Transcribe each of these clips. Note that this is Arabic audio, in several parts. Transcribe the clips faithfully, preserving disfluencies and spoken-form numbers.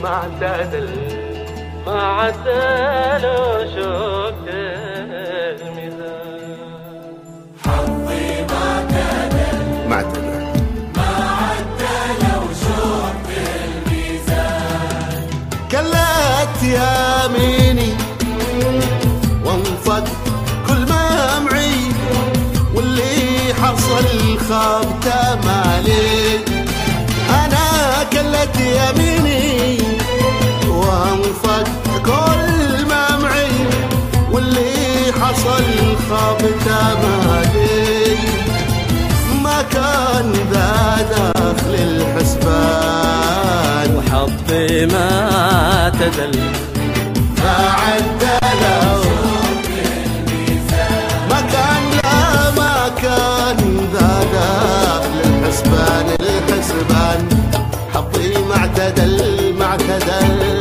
ما اعتدل ما عدل وشوك الميزان. حظي ما اعتدل ما اعتدل ما عدل وشوك الميزان. كلت يميني وانفق كل ما معي، واللي حصل خاب تمالي. انا كلت يميني وانفق كل ما معي، واللي حصل خاب تمالي. ما كان ذا داخل الحسبان، وحظي ما اعتدل ما عدلوا ما كان لا ما كان ذا داخل الحسبان. الحسبان حظي ما اعتدل ما اعتدل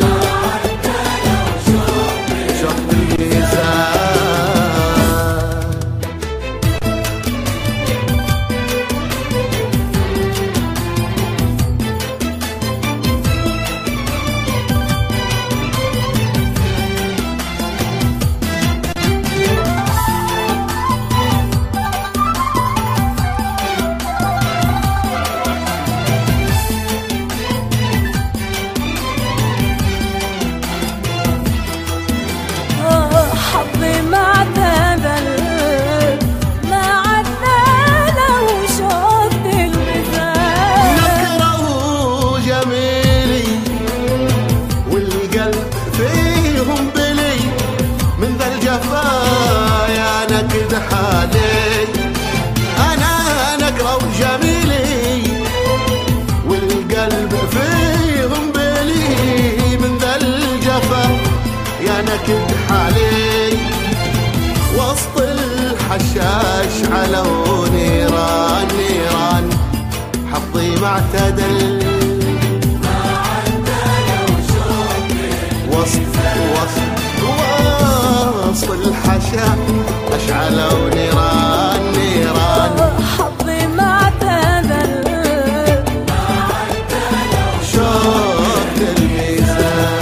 شوف الميزان. حظي ما اعتدل ما عدل وشد الميزان. نكره جميلي والقلب فيهم بلي، من ذا الجفا يا نكد حالي. انا نكره جميلي والقلب فيهم بلي، من ذا الجفا يا نكد حالي. وسط الحشاش علوا نيران نيران، حظي ما اعتدل ما عدل وشوك وسط وسط وسط الحشاش اشعلوا نيران نيران. حظي ما اعتدل ما عدل شوك الميزان.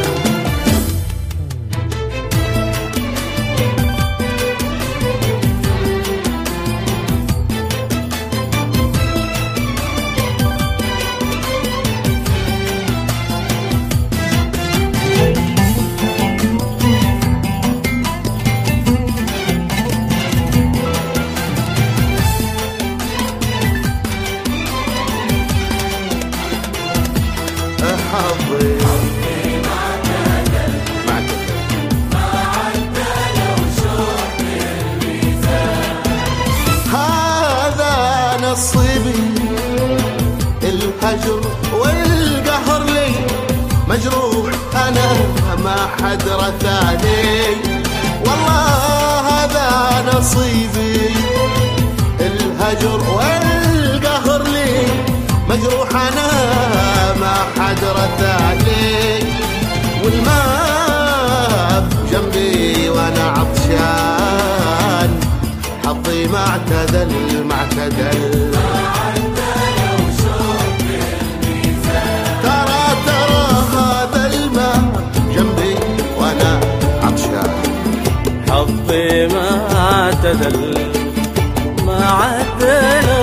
حظي ما اعتدل ما عدل وشوك الميزان. هذا نصيبي الهجر والقهر لي، مجروح انا ما حد رثاني. والله هذا نصيبي الهجر والقهر لي، مجروح انا ما حد رثاني. والماء جنبي وانا عطشان، حظي ما اعتدل ما اعتدل ترى ترى هذا الماء جنبي وانا عطشان. حظي ما اعتدل ما عدل